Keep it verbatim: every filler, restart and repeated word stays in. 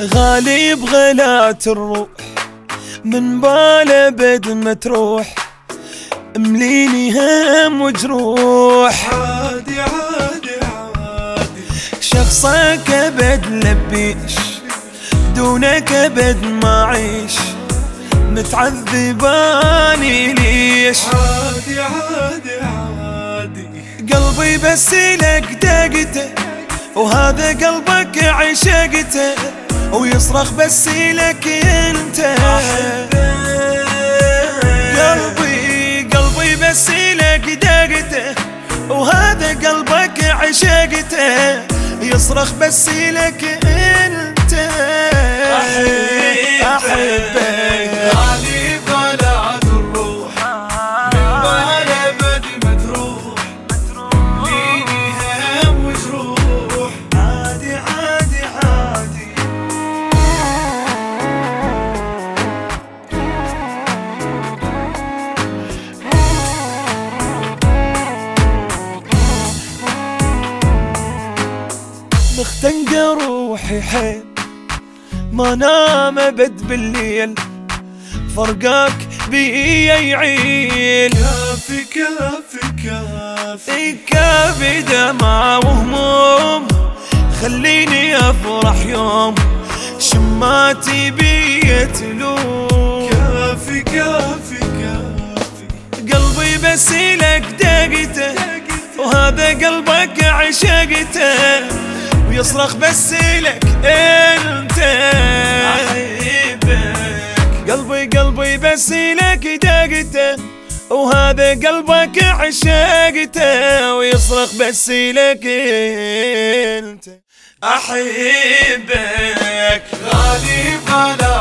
غالي بغلات الروح من باله بد ما تروح، مليني هم وجروح. عادي عادي عادي شخصك ابد لبيش، دونك ابد ما عيش، متعذباني ليش؟ عادي عادي عادي قلبي بس لك دقته، وهذا قلبك عشقته، ويصرخ بس لك انت. قلبي قلبي بس لك دقته، وهذا قلبك عشقته، يصرخ بس لك انت. احبك غالي بغلات الروح من باله بد ما تروح، ليني هم وجروح. عادي عادي عادي مختنقة روحي حيل، ما نام ابد بالليل، فرقاك بي يعيل. كافي كافي كافي كافي دمع وهموم، خليني افرح يوم شماتي بي تلوم. كافي كافي كافي قلبي بس لك دقته، وهذا قلبك عشقته، ويصرخ بس لك انت. قلبي قلبي بس لك دقته، وهذا قلبك عشقته، ويصرخ بس لك انت. احبك غالي بغلات